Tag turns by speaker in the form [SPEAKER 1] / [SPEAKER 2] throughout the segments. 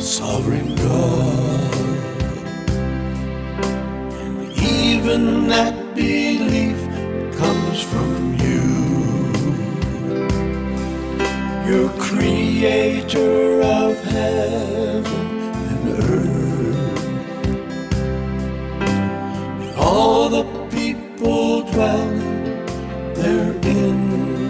[SPEAKER 1] Sovereign God, and even that belief comes from you. You're creator of heaven and earth, and all the people dwelling therein.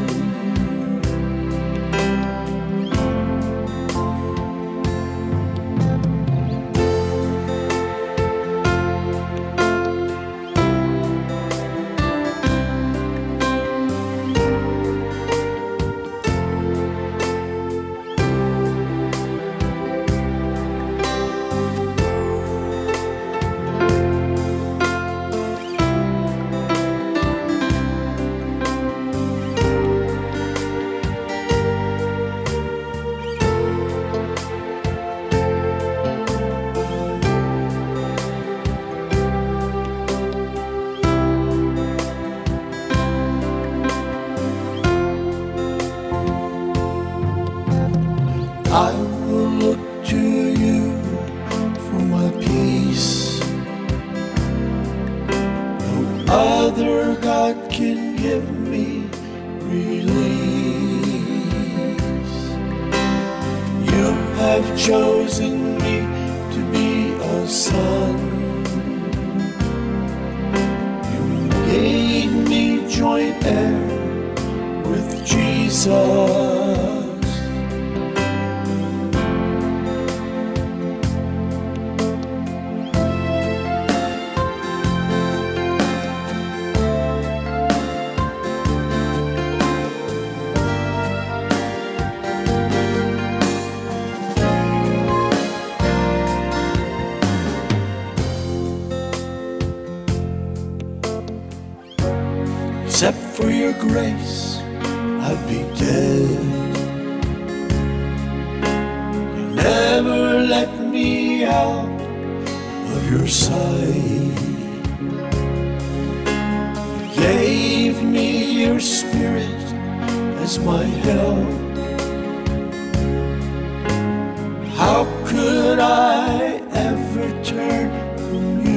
[SPEAKER 1] I will look to you for my peace. No other God can give me release. You have chosen me to be a son. You gave me joint heir with Jesus. Except for your grace, I'd be dead. You never let me out of your sight. You gave me your spirit as my help. How could I ever turn from you?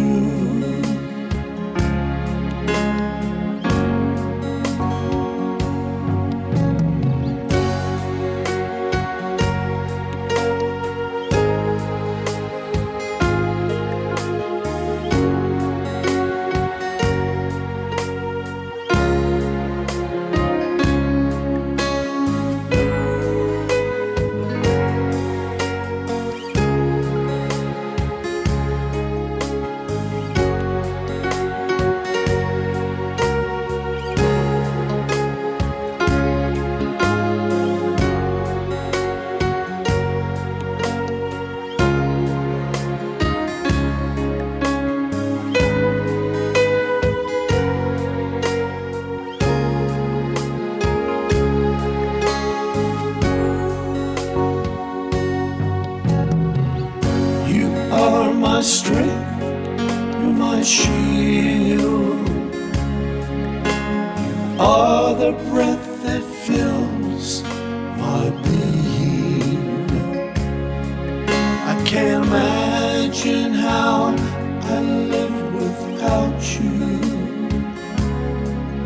[SPEAKER 1] My strength, you're my shield. You are the breath that fills my being. I can't imagine how I live without you.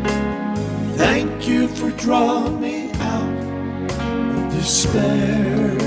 [SPEAKER 1] Thank you for drawing me out of despair.